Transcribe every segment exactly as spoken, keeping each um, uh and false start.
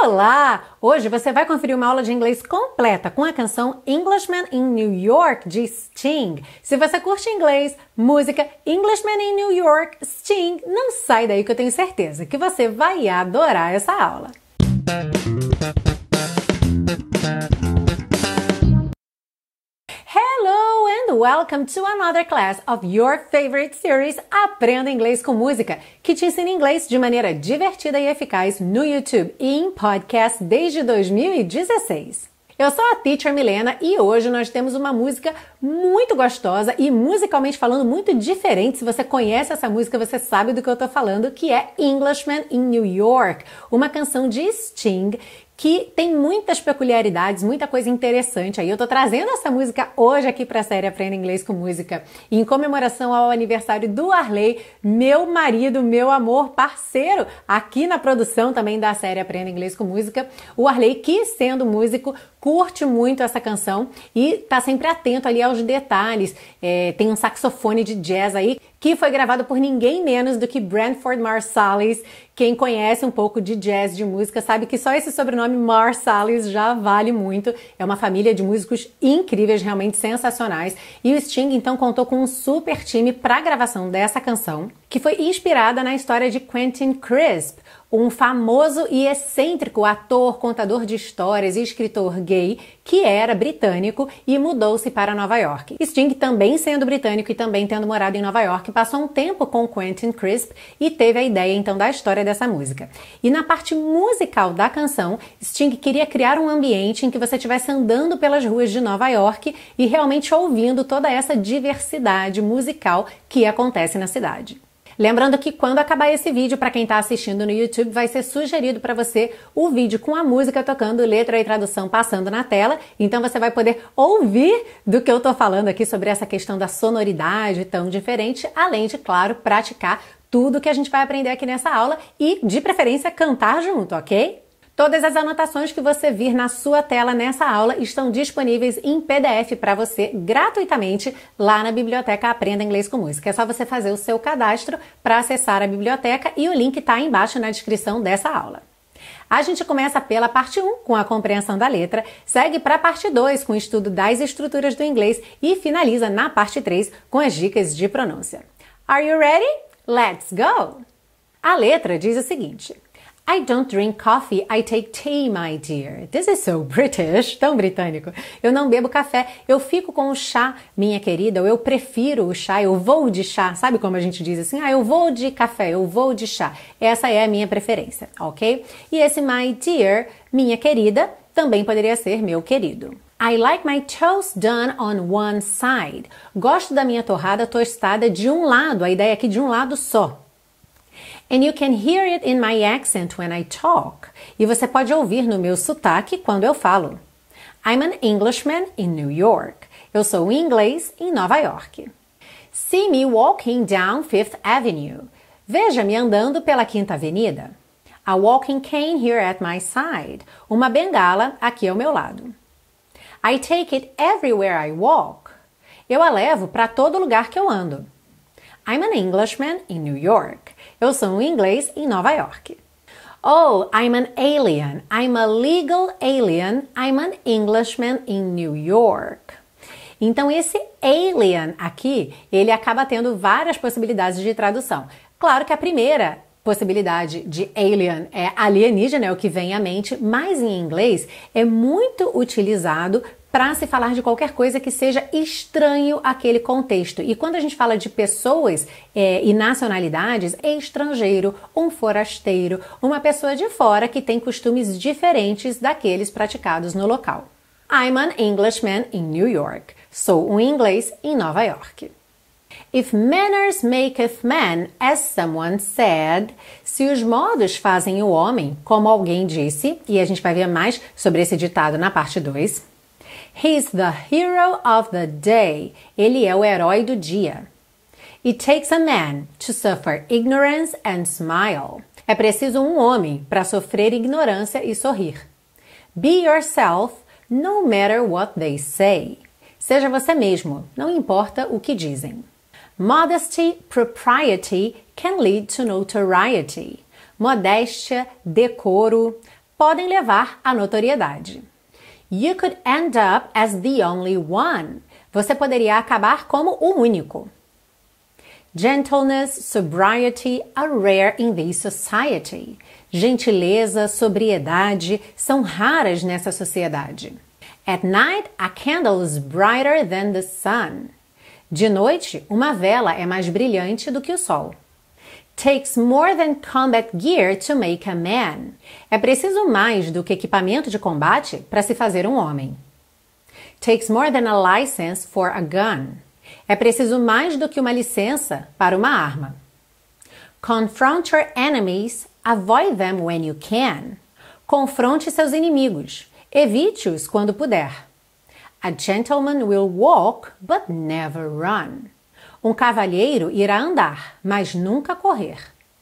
Olá! Hoje você vai conferir uma aula de inglês completa com a canção Englishman in New York, de Sting. Se você curte inglês, música, Englishman in New York, Sting, não sai daí que eu tenho certeza que você vai adorar essa aula. Hello and welcome to another class of your favorite series Aprenda Inglês com Música, que te ensina inglês de maneira divertida e eficaz no YouTube e em podcast desde dois mil e dezesseis. Eu sou a Teacher Milena e hoje nós temos uma música muito gostosa e musicalmente falando muito diferente. Se você conhece essa música, você sabe do que eu tô falando, que é Englishman in New York, uma canção de Sting que tem muitas peculiaridades, muita coisa interessante aí. Eu tô trazendo essa música hoje aqui pra série Aprenda Inglês com Música em comemoração ao aniversário do Arley, meu marido, meu amor, parceiro aqui na produção também da série Aprenda Inglês com Música. O Arley, que sendo músico, curte muito essa canção e tá sempre atento ali aos detalhes. É, tem um saxofone de jazz aí que foi gravado por ninguém menos do que Branford Marsalis. Quem conhece um pouco de jazz, de música, sabe que só esse sobrenome Marsalis já vale muito. É uma família de músicos incríveis, realmente sensacionais. E o Sting, então, contou com um super time para a gravação dessa canção, que foi inspirada na história de Quentin Crisp, um famoso e excêntrico ator, contador de histórias e escritor gay que era britânico e mudou-se para Nova York. Sting, também sendo britânico e também tendo morado em Nova York, passou um tempo com Quentin Crisp e teve a ideia então da história dessa música. E na parte musical da canção, Sting queria criar um ambiente em que você estivesse andando pelas ruas de Nova York e realmente ouvindo toda essa diversidade musical que acontece na cidade. Lembrando que quando acabar esse vídeo, para quem está assistindo no YouTube, vai ser sugerido para você o vídeo com a música tocando, letra e tradução passando na tela. Então você vai poder ouvir do que eu tô falando aqui sobre essa questão da sonoridade tão diferente, além de, claro, praticar tudo que a gente vai aprender aqui nessa aula e, de preferência, cantar junto, ok? Todas as anotações que você vir na sua tela nessa aula estão disponíveis em P D F para você gratuitamente lá na biblioteca Aprenda Inglês com Música. É só você fazer o seu cadastro para acessar a biblioteca e o link está aí embaixo na descrição dessa aula. A gente começa pela parte um, com a compreensão da letra, segue para a parte dois, com o estudo das estruturas do inglês e finaliza na parte três com as dicas de pronúncia. Are you ready? Let's go! A letra diz o seguinte: I don't drink coffee, I take tea, my dear. This is so British, tão britânico. Eu não bebo café, eu fico com o chá, minha querida, ou eu prefiro o chá, eu vou de chá. Sabe como a gente diz assim? Ah, eu vou de café, eu vou de chá. Essa é a minha preferência, ok? E esse my dear, minha querida, também poderia ser meu querido. I like my toast done on one side. Gosto da minha torrada tostada de um lado, a ideia aqui de um lado só. And you can hear it in my accent when I talk. E você pode ouvir no meu sotaque quando eu falo. I'm an Englishman in New York. Eu sou um inglês em Nova York. See me walking down Fifth Avenue. Veja-me andando pela Quinta Avenida. A walking cane here at my side. Uma bengala aqui ao meu lado. I take it everywhere I walk. Eu a levo para todo lugar que eu ando. I'm an Englishman in New York. Eu sou um inglês em Nova York. Oh, I'm an alien. I'm a legal alien. I'm an Englishman in New York. Então esse alien aqui, ele acaba tendo várias possibilidades de tradução. Claro que a primeira possibilidade de alien é alienígena, é o que vem à mente, mas em inglês é muito utilizado para se falar de qualquer coisa que seja estranho àquele contexto. E quando a gente fala de pessoas é, e nacionalidades, é estrangeiro, um forasteiro, uma pessoa de fora que tem costumes diferentes daqueles praticados no local. I'm an Englishman in New York. Sou um inglês em Nova York. If manners maketh man, as someone said, se os modos fazem o homem, como alguém disse, e a gente vai ver mais sobre esse ditado na parte dois, he's the hero of the day. Ele é o herói do dia. It takes a man to suffer ignorance and smile. É preciso um homem para sofrer ignorância e sorrir. Be yourself, no matter what they say. Seja você mesmo, não importa o que dizem. Modesty, propriety can lead to notoriety. Modéstia, decoro, podem levar à notoriedade. You could end up as the only one. Você poderia acabar como o único. Gentleness, sobriety are rare in this society. Gentileza, sobriedade são raras nessa sociedade. At night, a candle is brighter than the sun. De noite, uma vela é mais brilhante do que o sol. Takes more than combat gear to make a man. É preciso mais do que equipamento de combate para se fazer um homem. Takes more than a license for a gun. É preciso mais do que uma licença para uma arma. Confront your enemies, avoid them when you can. Confronte seus inimigos, evite-os quando puder. A gentleman will walk, but never run. Um cavalheiro irá andar, mas nunca correr.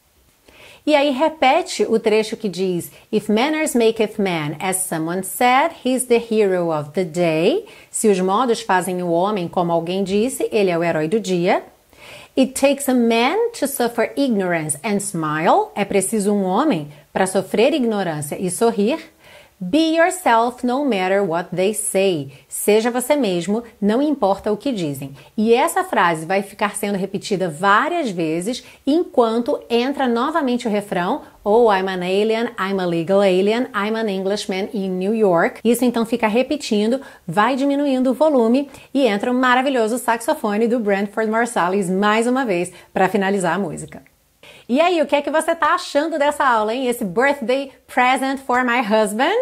E aí repete o trecho que diz: If manners maketh man, as someone said, he's the hero of the day. Se os modos fazem o homem, como alguém disse, ele é o herói do dia. It takes a man to suffer ignorance and smile. É preciso um homem para sofrer ignorância e sorrir. Be yourself no matter what they say. Seja você mesmo, não importa o que dizem. E essa frase vai ficar sendo repetida várias vezes enquanto entra novamente o refrão Oh, I'm an alien, I'm a legal alien, I'm an Englishman in New York. Isso então fica repetindo, vai diminuindo o volume e entra o maravilhoso saxofone do Branford Marsalis mais uma vez para finalizar a música. E aí, o que é que você tá achando dessa aula, hein? Esse birthday present for my husband.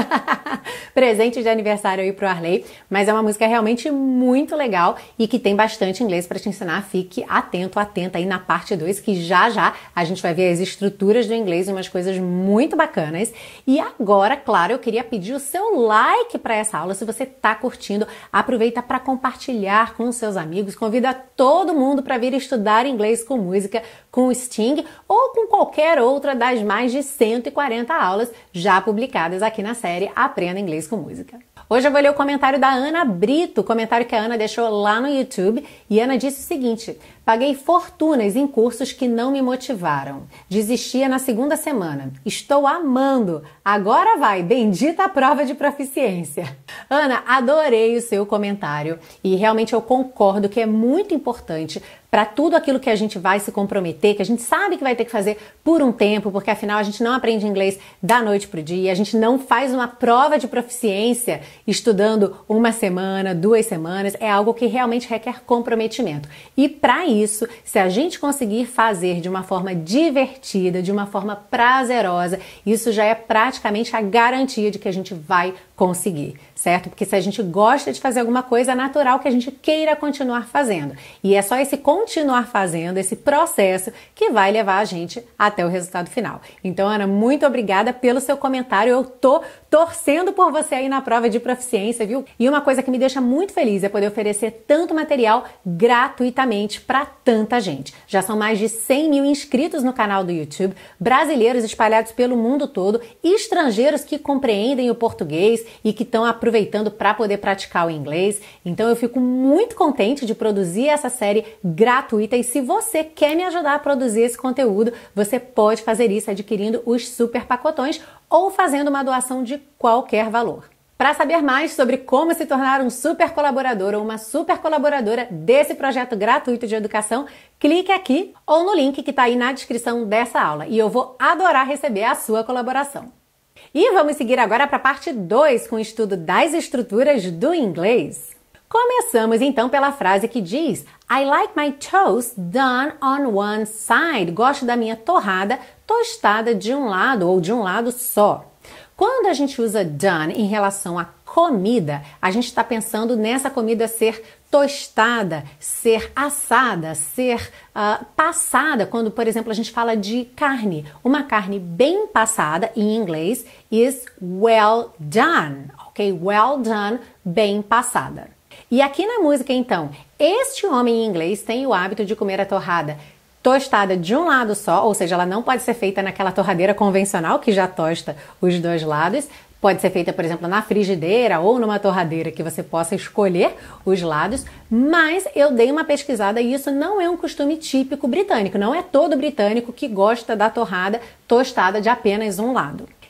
Presente de aniversário aí pro Arley. Mas é uma música realmente muito legal e que tem bastante inglês para te ensinar. Fique atento, atenta aí na parte dois, que já já a gente vai ver as estruturas do inglês e umas coisas muito bacanas. E agora, claro, eu queria pedir o seu like para essa aula. Se você tá curtindo, aproveita para compartilhar com os seus amigos. Convida todo mundo para vir estudar inglês com música com o Sting ou com qualquer outra das mais de cento e quarenta aulas já publicadas aqui na série Aprenda Inglês com Música. Hoje eu vou ler o comentário da Ana Brito, o comentário que a Ana deixou lá no YouTube, e Ana disse o seguinte: paguei fortunas em cursos que não me motivaram. Desistia na segunda semana. Estou amando. Agora vai, bendita a prova de proficiência. Ana, adorei o seu comentário e realmente eu concordo que é muito importante para tudo aquilo que a gente vai se comprometer, que a gente sabe que vai ter que fazer por um tempo, porque afinal a gente não aprende inglês da noite pro dia, a gente não faz uma prova de proficiência estudando uma semana, duas semanas, é algo que realmente requer comprometimento. E para isso, se a gente conseguir fazer de uma forma divertida, de uma forma prazerosa, isso já é praticamente a garantia de que a gente vai conseguir, certo? Porque se a gente gosta de fazer alguma coisa, é natural que a gente queira continuar fazendo. E é só esse continuar fazendo, esse processo, que vai levar a gente até o resultado final. Então, Ana, muito obrigada pelo seu comentário. Eu tô torcendo por você aí na prova de proficiência, viu? E uma coisa que me deixa muito feliz é poder oferecer tanto material gratuitamente para tanta gente. Já são mais de cem mil inscritos no canal do YouTube, brasileiros espalhados pelo mundo todo, estrangeiros que compreendem o português e que estão aproveitando para poder praticar o inglês. Então eu fico muito contente de produzir essa série gratuita, e se você quer me ajudar a produzir esse conteúdo, você pode fazer isso adquirindo os super pacotões ou fazendo uma doação de qualquer valor. Para saber mais sobre como se tornar um super colaborador ou uma super colaboradora desse projeto gratuito de educação, clique aqui ou no link que está aí na descrição dessa aula e eu vou adorar receber a sua colaboração. E vamos seguir agora para a parte dois com o estudo das estruturas do inglês. Começamos então pela frase que diz I like my toast done on one side. Gosto da minha torrada tostada de um lado ou de um lado só. Quando a gente usa done em relação à comida, a gente está pensando nessa comida ser tostada, ser assada, ser uh, passada. Quando, por exemplo, a gente fala de carne. Uma carne bem passada, em inglês, is well done. Ok? Well done, bem passada. E aqui na música, então, este homem em inglês tem o hábito de comer a torrada tostada de um lado só, ou seja, ela não pode ser feita naquela torradeira convencional que já tosta os dois lados. Pode ser feita, por exemplo, na frigideira ou numa torradeira que você possa escolher os lados, mas eu dei uma pesquisada e isso não é um costume típico britânico, não é todo britânico que gosta da torrada tostada de apenas um lado.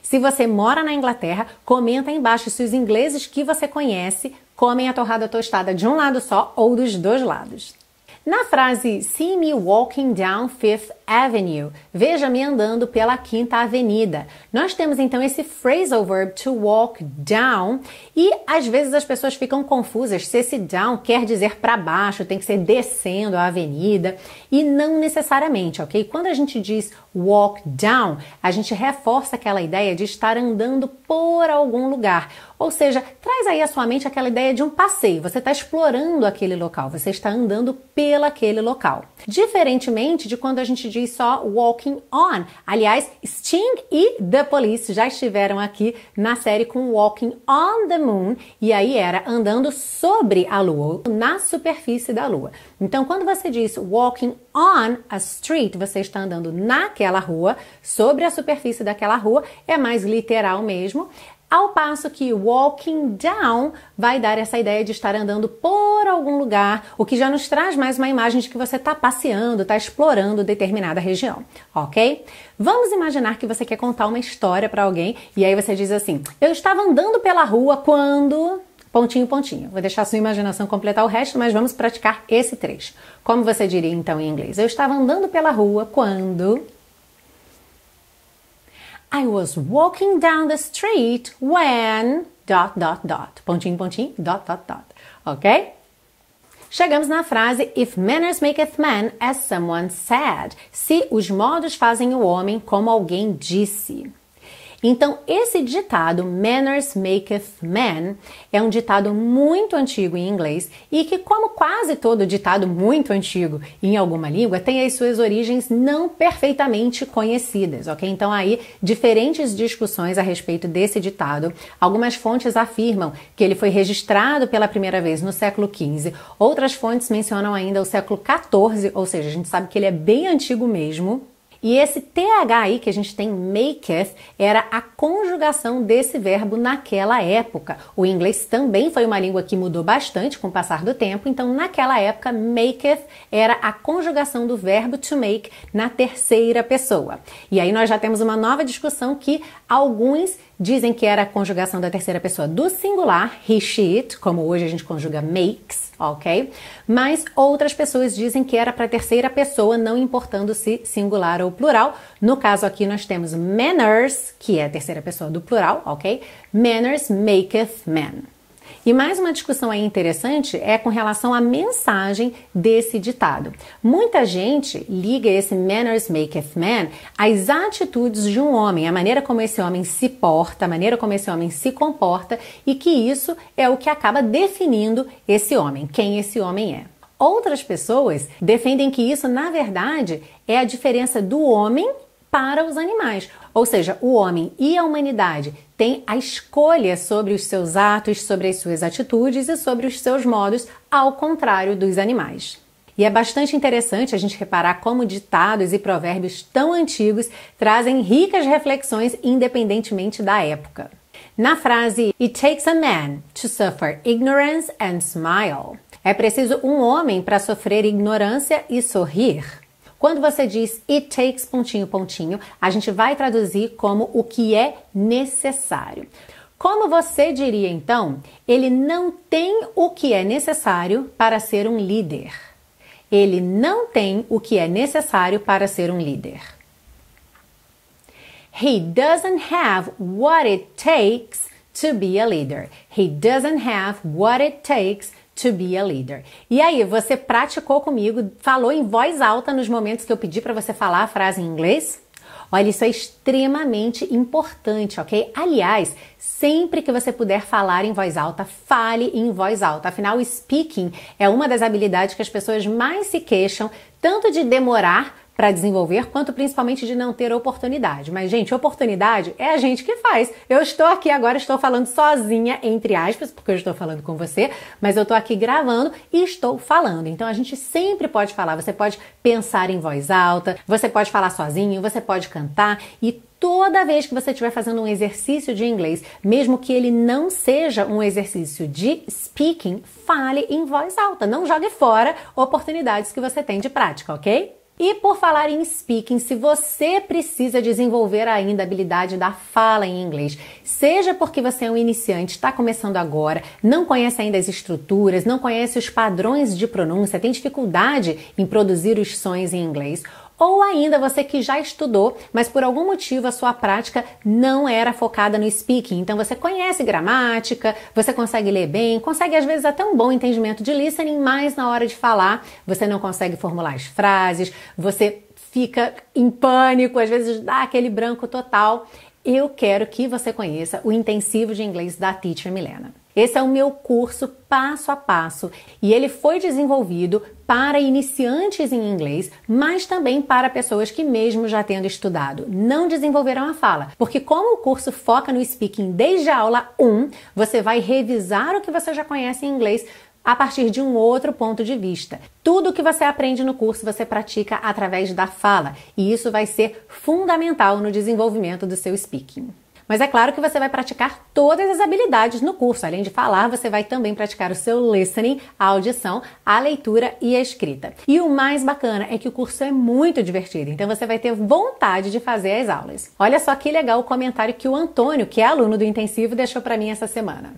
Se você mora na Inglaterra, comenta aí embaixo se os ingleses que você conhece comem a torrada tostada de um lado só ou dos dois lados. Na frase See me walking down Fifth Avenue, veja-me andando pela Quinta Avenida, nós temos então esse phrasal verb to walk down e às vezes as pessoas ficam confusas se esse down quer dizer para baixo, tem que ser descendo a avenida e não necessariamente, ok? Quando a gente diz walk down, a gente reforça aquela ideia de estar andando por algum lugar, ou seja, traz aí à sua mente aquela ideia de um passeio, você está explorando aquele local, você está andando pelo aquele local. Diferentemente de quando a gente diz só walking on. Aliás, Sting e The Police já estiveram aqui na série com Walking on the Moon e aí era andando sobre a lua, na superfície da lua. Então, quando você diz walking on a street, você está andando naquela rua, sobre a superfície daquela rua, é mais literal mesmo. Ao passo que walking down vai dar essa ideia de estar andando por algum lugar, o que já nos traz mais uma imagem de que você está passeando, está explorando determinada região, ok? Vamos imaginar que você quer contar uma história para alguém e aí você diz assim, eu estava andando pela rua quando... pontinho, pontinho. Vou deixar a sua imaginação completar o resto, mas vamos praticar esse trecho. Como você diria então em inglês? Eu estava andando pela rua quando... I was walking down the street when... dot, dot, dot. Pontinho, pontinho, dot, dot, dot. Ok? Chegamos na frase If manners maketh man, as someone said. Se os modos fazem o homem, como alguém disse. Então, esse ditado, manners maketh man, é um ditado muito antigo em inglês e que, como quase todo ditado muito antigo em alguma língua, tem as suas origens não perfeitamente conhecidas, ok? Então, aí, diferentes discussões a respeito desse ditado. Algumas fontes afirmam que ele foi registrado pela primeira vez no século quinze, outras fontes mencionam ainda o século quatorze, ou seja, a gente sabe que ele é bem antigo mesmo. E esse T H aí que a gente tem, maketh, era a conjugação desse verbo naquela época. O inglês também foi uma língua que mudou bastante com o passar do tempo, então naquela época, maketh era a conjugação do verbo to make na terceira pessoa. E aí nós já temos uma nova discussão que alguns dizem que era a conjugação da terceira pessoa do singular, he, she, it, como hoje a gente conjuga makes, ok? Mas outras pessoas dizem que era para a terceira pessoa, não importando se singular ou plural. No caso aqui nós temos manners, que é a terceira pessoa do plural, ok? Manners maketh man. E mais uma discussão aí interessante é com relação à mensagem desse ditado. Muita gente liga esse manners maketh man às atitudes de um homem, a maneira como esse homem se porta, a maneira como esse homem se comporta e que isso é o que acaba definindo esse homem, quem esse homem é. Outras pessoas defendem que isso, na verdade, é a diferença do homem para os animais. Ou seja, o homem e a humanidade têm a escolha sobre os seus atos, sobre as suas atitudes e sobre os seus modos, ao contrário dos animais. E é bastante interessante a gente reparar como ditados e provérbios tão antigos trazem ricas reflexões independentemente da época. Na frase It takes a man to suffer ignorance and smile. É preciso um homem para sofrer ignorância e sorrir. Quando você diz it takes pontinho, pontinho, a gente vai traduzir como o que é necessário. Como você diria então, ele não tem o que é necessário para ser um líder. Ele não tem o que é necessário para ser um líder. He doesn't have what it takes to be a leader. He doesn't have what it takes to be a leader. E aí, você praticou comigo, falou em voz alta nos momentos que eu pedi para você falar a frase em inglês? Olha, isso é extremamente importante, ok? Aliás, sempre que você puder falar em voz alta, fale em voz alta. Afinal, o speaking é uma das habilidades que as pessoas mais se queixam, tanto de demorar para desenvolver, quanto principalmente de não ter oportunidade. Mas, gente, oportunidade é a gente que faz. Eu estou aqui agora, estou falando sozinha, entre aspas, porque eu estou falando com você, mas eu estou aqui gravando e estou falando. Então, a gente sempre pode falar, você pode pensar em voz alta, você pode falar sozinho, você pode cantar e toda vez que você estiver fazendo um exercício de inglês, mesmo que ele não seja um exercício de speaking, fale em voz alta. Não jogue fora oportunidades que você tem de prática, ok? E por falar em speaking, se você precisa desenvolver ainda a habilidade da fala em inglês, seja porque você é um iniciante, está começando agora, não conhece ainda as estruturas, não conhece os padrões de pronúncia, tem dificuldade em produzir os sons em inglês, ou ainda você que já estudou, mas por algum motivo a sua prática não era focada no speaking. Então você conhece gramática, você consegue ler bem, consegue às vezes até um bom entendimento de listening, mas na hora de falar você não consegue formular as frases, você fica em pânico, às vezes dá aquele branco total. Eu quero que você conheça o intensivo de inglês da Teacher Milena. Esse é o meu curso passo a passo e ele foi desenvolvido para iniciantes em inglês, mas também para pessoas que mesmo já tendo estudado não desenvolveram a fala, porque como o curso foca no speaking desde a aula um, você vai revisar o que você já conhece em inglês a partir de um outro ponto de vista. Tudo que você aprende no curso você pratica através da fala e isso vai ser fundamental no desenvolvimento do seu speaking. Mas é claro que você vai praticar todas as habilidades no curso. Além de falar, você vai também praticar o seu listening, a audição, a leitura e a escrita. E o mais bacana é que o curso é muito divertido, então você vai ter vontade de fazer as aulas. Olha só que legal o comentário que o Antônio, que é aluno do intensivo, deixou para mim essa semana.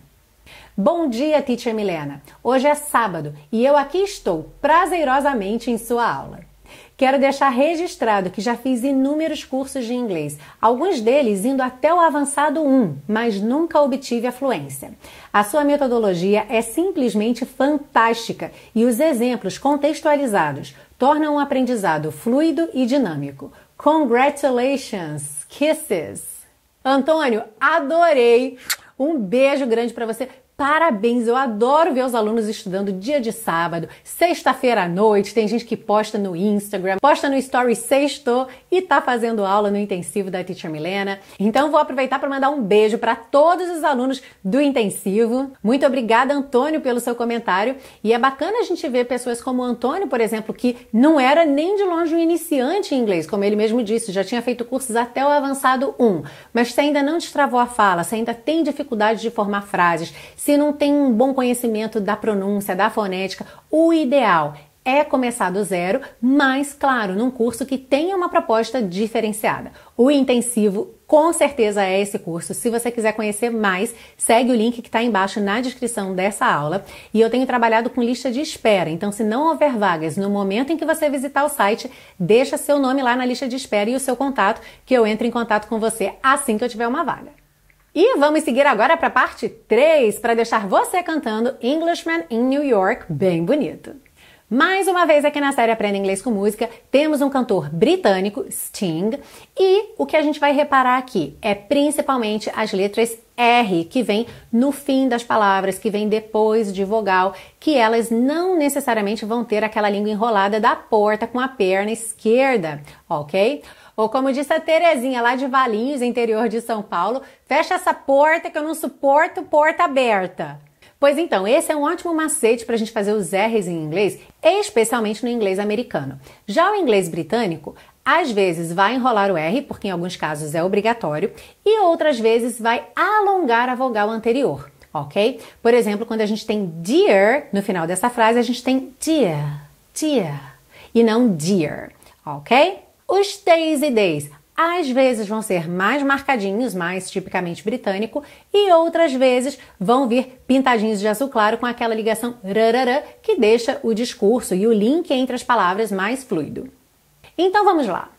Bom dia, Teacher Milena! Hoje é sábado e eu aqui estou prazerosamente em sua aula. Quero deixar registrado que já fiz inúmeros cursos de inglês, alguns deles indo até o avançado um, mas nunca obtive a fluência. A sua metodologia é simplesmente fantástica e os exemplos contextualizados tornam o aprendizado fluido e dinâmico. Congratulations! Kisses! Antônio, adorei! Um beijo grande para você! Parabéns, eu adoro ver os alunos estudando dia de sábado, sexta-feira à noite, tem gente que posta no Instagram, posta no Story sexto e tá fazendo aula no intensivo da Teacher Milena. Então vou aproveitar para mandar um beijo para todos os alunos do intensivo. Muito obrigada, Antônio, pelo seu comentário. E é bacana a gente ver pessoas como o Antônio, por exemplo, que não era nem de longe um iniciante em inglês, como ele mesmo disse, já tinha feito cursos até o avançado um. Mas se ainda não destravou a fala, se ainda tem dificuldade de formar frases, se não tem um bom conhecimento da pronúncia, da fonética, o ideal é começar do zero, mas, claro, num curso que tenha uma proposta diferenciada. O intensivo, com certeza, é esse curso. Se você quiser conhecer mais, segue o link que está embaixo na descrição dessa aula. E eu tenho trabalhado com lista de espera, então se não houver vagas no momento em que você visitar o site, deixa seu nome lá na lista de espera e o seu contato, que eu entro em contato com você assim que eu tiver uma vaga. E vamos seguir agora para a parte três, para deixar você cantando Englishman in New York bem bonito. Mais uma vez aqui na série Aprenda Inglês com Música, temos um cantor britânico, Sting, e o que a gente vai reparar aqui é principalmente as letras R, que vem no fim das palavras, que vem depois de vogal, que elas não necessariamente vão ter aquela língua enrolada da porta com a perna esquerda, ok? Ou como disse a Terezinha lá de Valinhos, interior de São Paulo, fecha essa porta que eu não suporto porta aberta. Pois então, esse é um ótimo macete para a gente fazer os R's em inglês, especialmente no inglês americano. Já o inglês britânico, às vezes vai enrolar o R, porque em alguns casos é obrigatório, e outras vezes vai alongar a vogal anterior, ok? Por exemplo, quando a gente tem dear no final dessa frase, a gente tem dear, dear, e não dear, ok? Os T's e D's às vezes vão ser mais marcadinhos, mais tipicamente britânico, e outras vezes vão vir pintadinhos de azul claro com aquela ligação rarará que deixa o discurso e o link entre as palavras mais fluido. Então vamos lá.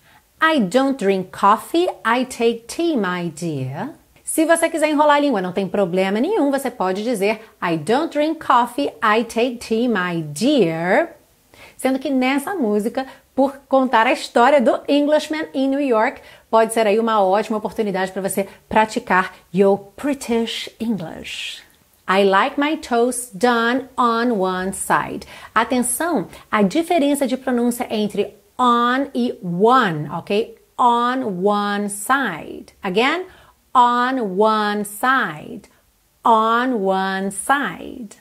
I don't drink coffee, I take tea, my dear. Se você quiser enrolar a língua, não tem problema nenhum, você pode dizer I don't drink coffee, I take tea, my dear. Sendo que nessa música, por contar a história do Englishman in New York, pode ser aí uma ótima oportunidade para você praticar your British English. I like my toast done on one side. Atenção, a diferença de pronúncia entre on e one, ok? On one side. Again, on one side. On one side.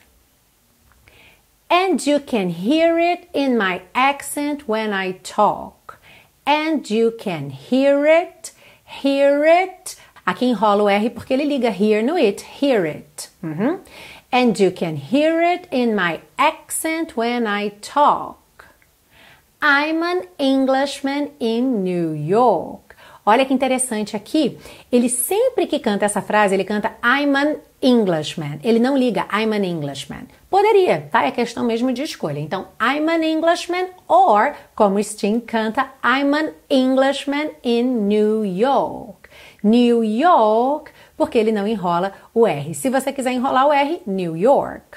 And you can hear it in my accent when I talk. And you can hear it, hear it. Aqui enrola o R porque ele liga here no it, hear it. Uhum. And you can hear it in my accent when I talk. I'm an Englishman in New York. Olha que interessante aqui, ele sempre que canta essa frase, ele canta I'm an Englishman. Ele não liga I'm an Englishman. Poderia, tá? É questão mesmo de escolha. Então, I'm an Englishman or, como Sting canta, I'm an Englishman in New York. New York, porque ele não enrola o R. Se você quiser enrolar o R, New York.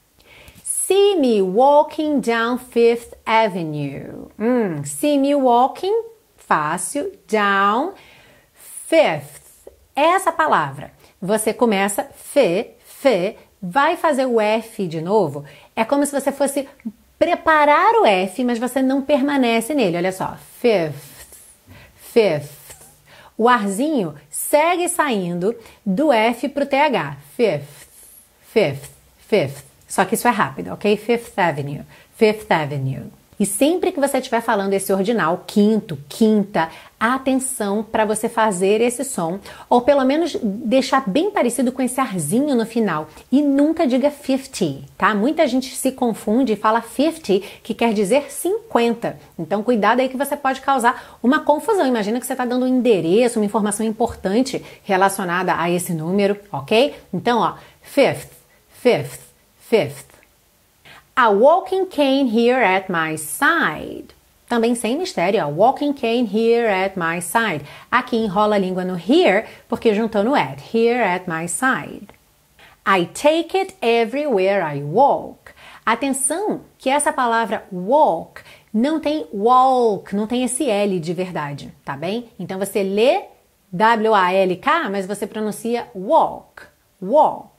See me walking down Fifth Avenue. Hum, see me walking, fácil, down, Fifth. Essa palavra, você começa F, F, vai fazer o F de novo. É como se você fosse preparar o F, mas você não permanece nele. Olha só, Fifth, Fifth. O arzinho segue saindo do F para o T H. Fifth, Fifth, Fifth. Só que isso é rápido, ok? Fifth Avenue, Fifth Avenue. E sempre que você estiver falando esse ordinal, quinto, quinta, atenção para você fazer esse som, ou pelo menos deixar bem parecido com esse arzinho no final. E nunca diga fifty, tá? Muita gente se confunde e fala fifty, que quer dizer cinquenta. Então, cuidado aí que você pode causar uma confusão. Imagina que você está dando um endereço, uma informação importante relacionada a esse número, ok? Então, ó, fifth, fifth, fifth. A walking cane here at my side. Também sem mistério, a walking cane here at my side. Aqui enrola a língua no here, porque juntou no at. Here at my side. I take it everywhere I walk. Atenção que essa palavra walk não tem walk, não tem esse L de verdade, tá bem? Então você lê W A L K, mas você pronuncia walk, walk.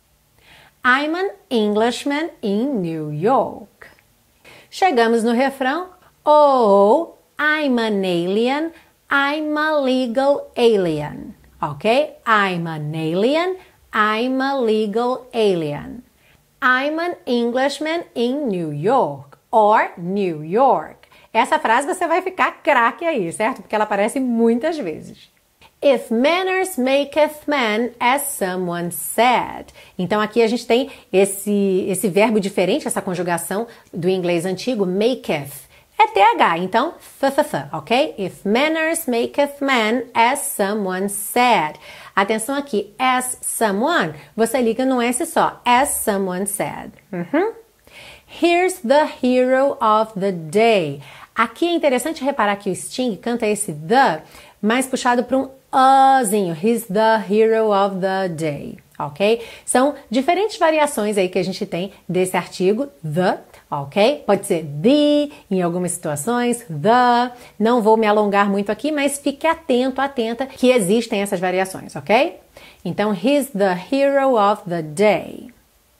I'm an Englishman in New York. Chegamos no refrão. Oh, I'm an alien. I'm a legal alien. Ok? I'm an alien. I'm a legal alien. I'm an Englishman in New York. Or New York. Essa frase você vai ficar craque aí, certo? Porque ela aparece muitas vezes. If manners maketh man, as someone said. Então aqui a gente tem esse, esse verbo diferente, essa conjugação do inglês antigo, maketh. É T H, então th, th, th, ok? If manners maketh man, as someone said. Atenção aqui, as someone, você liga no S só, as someone said. Uhum. Here's the hero of the day. Aqui é interessante reparar que o Sting canta esse the, mais puxado para um azinho. He's the hero of the day, ok? São diferentes variações aí que a gente tem desse artigo, the, ok? Pode ser the em algumas situações, the. Não vou me alongar muito aqui, mas fique atento, atenta que existem essas variações, ok? Então, he's the hero of the day.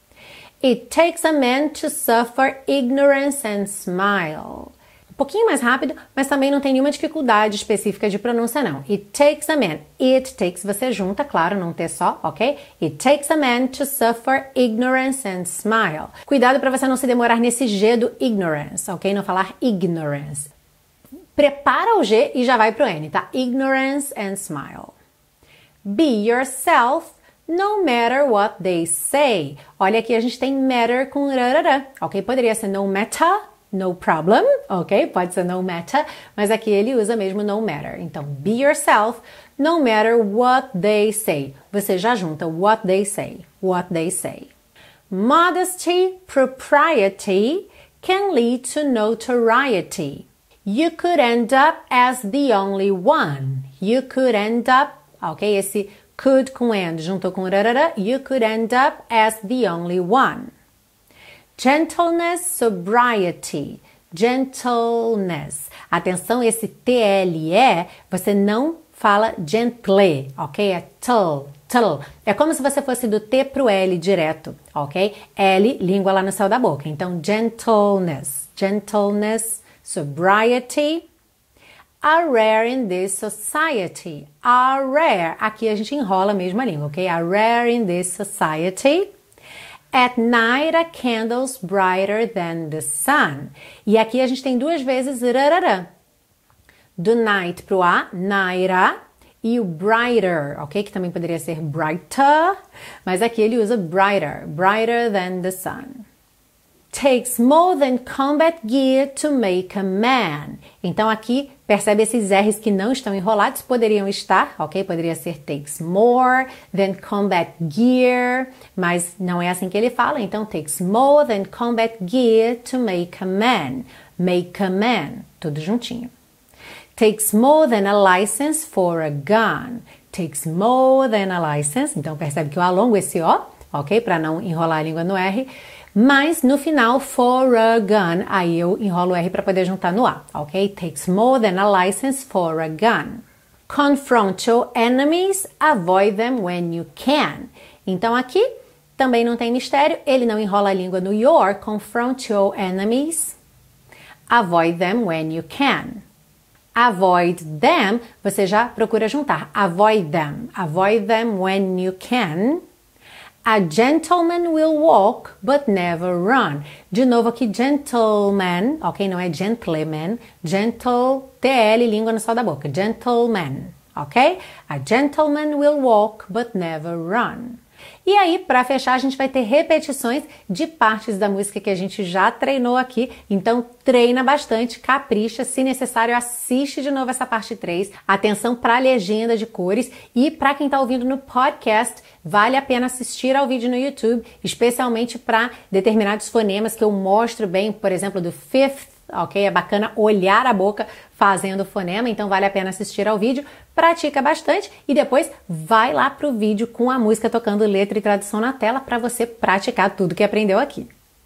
It takes a man to suffer ignorance and smile. Um pouquinho mais rápido, mas também não tem nenhuma dificuldade específica de pronúncia não. It takes a man. It takes, você junta, claro, não ter só, ok? It takes a man to suffer ignorance and smile. Cuidado para você não se demorar nesse G do ignorance, ok? Não falar ignorance. Prepara o G e já vai pro N, tá? Ignorance and smile. Be yourself, no matter what they say. Olha aqui, a gente tem matter com rarará, ok? Poderia ser no matter, no problem, ok? Pode ser no matter, mas aqui ele usa mesmo no matter. Então, be yourself, no matter what they say. Você já junta what they say, what they say. Modesty, propriety can lead to notoriety. You could end up as the only one. You could end up, ok? Esse could com and juntou com rarara. You could end up as the only one. Gentleness, sobriety. Gentleness. Atenção, esse T L E, você não fala gentle, ok? É tull, tull. É como se você fosse do T pro L direto, ok? L, língua lá no céu da boca. Então, gentleness. Gentleness, sobriety. Are rare in this society. Are rare. Aqui a gente enrola a mesma língua, ok? Are rare in this society. At night a candle's brighter than the sun. E aqui a gente tem duas vezes rarará. Do night pro A, naira. E o brighter, ok? Que também poderia ser brighter. Mas aqui ele usa brighter. Brighter than the sun. Takes more than combat gear to make a man. Então aqui, percebe esses R's que não estão enrolados, poderiam estar, ok? Poderia ser takes more than combat gear, mas não é assim que ele fala, então takes more than combat gear to make a man. Make a man, tudo juntinho. Takes more than a license for a gun. Takes more than a license, então percebe que eu alongo esse O, ok? Para não enrolar a língua no R. Mas no final, for a gun, aí eu enrolo o R para poder juntar no A, ok? Takes more than a license for a gun. Confront your enemies, avoid them when you can. Então aqui também não tem mistério, ele não enrola a língua no your, confront your enemies, avoid them when you can. Avoid them, você já procura juntar, avoid them, avoid them when you can. A gentleman will walk, but never run. De novo aqui, gentleman, ok? Não é gentleman. Gentle, T L, língua no céu da boca. Gentleman, ok? A gentleman will walk, but never run. E aí, para fechar, a gente vai ter repetições de partes da música que a gente já treinou aqui. Então, treina bastante, capricha. Se necessário, assiste de novo essa parte três. Atenção para a legenda de cores. E para quem está ouvindo no podcast, vale a pena assistir ao vídeo no YouTube, especialmente para determinados fonemas que eu mostro bem, por exemplo, do fifth, ok? É bacana olhar a boca fazendo o fonema, então vale a pena assistir ao vídeo, pratica bastante e depois vai lá pro vídeo com a música tocando letra e tradução na tela para você praticar tudo que aprendeu aqui.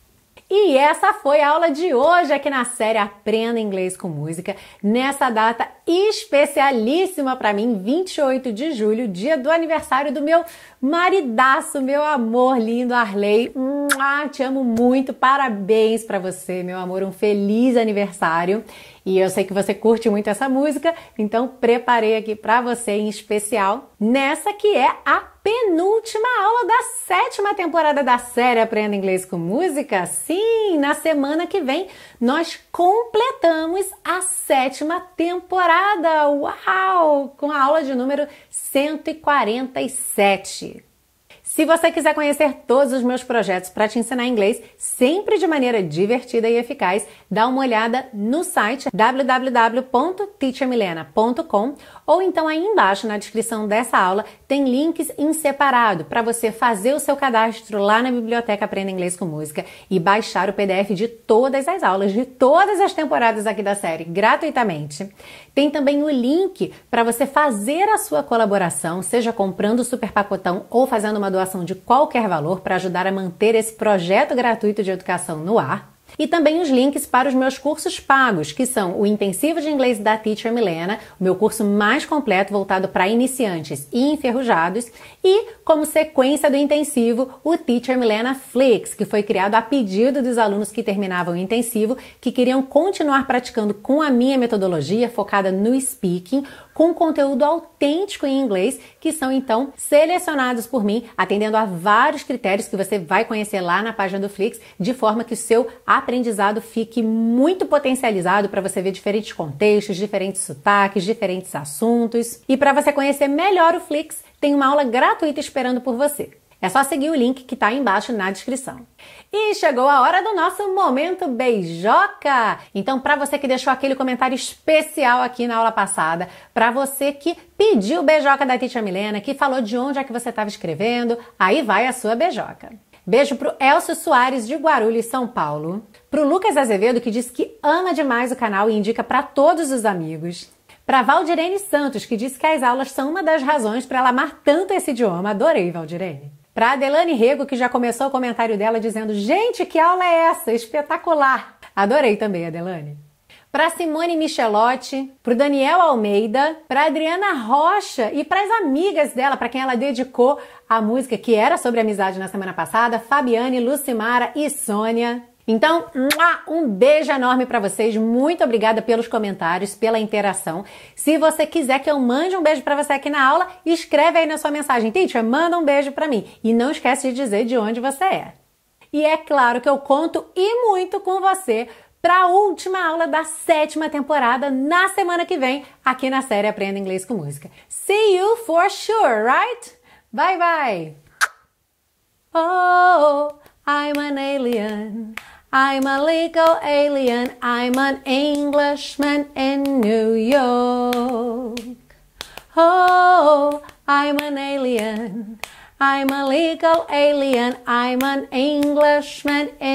E essa foi a aula de hoje aqui na série Aprenda Inglês com Música, nessa data especialíssima para mim, vinte e oito de julho, dia do aniversário do meu maridaço, meu amor lindo Arley. Mua, te amo muito, parabéns para você, meu amor, um feliz aniversário. E eu sei que você curte muito essa música, então preparei aqui para você em especial, nessa que é a penúltima aula da sétima temporada da série Aprenda Inglês com Música. Sim, na semana que vem nós completamos a sétima temporada. Uau! Com a aula de número cento e quarenta e sete. Se você quiser conhecer todos os meus projetos para te ensinar inglês, sempre de maneira divertida e eficaz, dá uma olhada no site w w w ponto teacher milena ponto com ou então aí embaixo na descrição dessa aula tem links em separado para você fazer o seu cadastro lá na biblioteca Aprenda Inglês com Música e baixar o P D F de todas as aulas, de todas as temporadas aqui da série, gratuitamente. Tem também o link para você fazer a sua colaboração, seja comprando o super pacotão ou fazendo uma doação de qualquer valor para ajudar a manter esse projeto gratuito de educação no ar. E também os links para os meus cursos pagos, que são o Intensivo de Inglês da Teacher Milena, o meu curso mais completo voltado para iniciantes e enferrujados, e, como sequência do intensivo, o Teacher Milena Flix, que foi criado a pedido dos alunos que terminavam o intensivo, que queriam continuar praticando com a minha metodologia focada no speaking, com conteúdo autêntico em inglês, que são então selecionados por mim, atendendo a vários critérios que você vai conhecer lá na página do Flix, de forma que o seu aprendizado fique muito potencializado para você ver diferentes contextos, diferentes sotaques, diferentes assuntos. E para você conhecer melhor o Flix, tem uma aula gratuita esperando por você. É só seguir o link que está aí embaixo na descrição. E chegou a hora do nosso Momento Beijoca! Então, para você que deixou aquele comentário especial aqui na aula passada, para você que pediu o beijoca da Teacher Milena, que falou de onde é que você estava escrevendo, aí vai a sua beijoca. Beijo pro Elcio Soares de Guarulhos, São Paulo. Pro Lucas Azevedo, que diz que ama demais o canal e indica para todos os amigos. Para Valdirene Santos, que diz que as aulas são uma das razões para ela amar tanto esse idioma. Adorei, Valdirene. Para Adelane Rego, que já começou o comentário dela dizendo: gente, que aula é essa? Espetacular! Adorei também, Adelane. Para Simone Michelotti, para o Daniel Almeida, para Adriana Rocha e para as amigas dela, para quem ela dedicou a música que era sobre amizade na semana passada, Fabiane, Lucimara e Sônia. Então, um beijo enorme para vocês, muito obrigada pelos comentários, pela interação. Se você quiser que eu mande um beijo para você aqui na aula, escreve aí na sua mensagem: Teacher, manda um beijo para mim. E não esquece de dizer de onde você é. E é claro que eu conto e muito com você para a última aula da sétima temporada na semana que vem, aqui na série Aprenda Inglês com Música. See you for sure, right? Bye, bye! Oh, I'm an alien. I'm a legal alien, I'm an Englishman in New York. Oh, I'm an alien, I'm a legal alien, I'm an Englishman in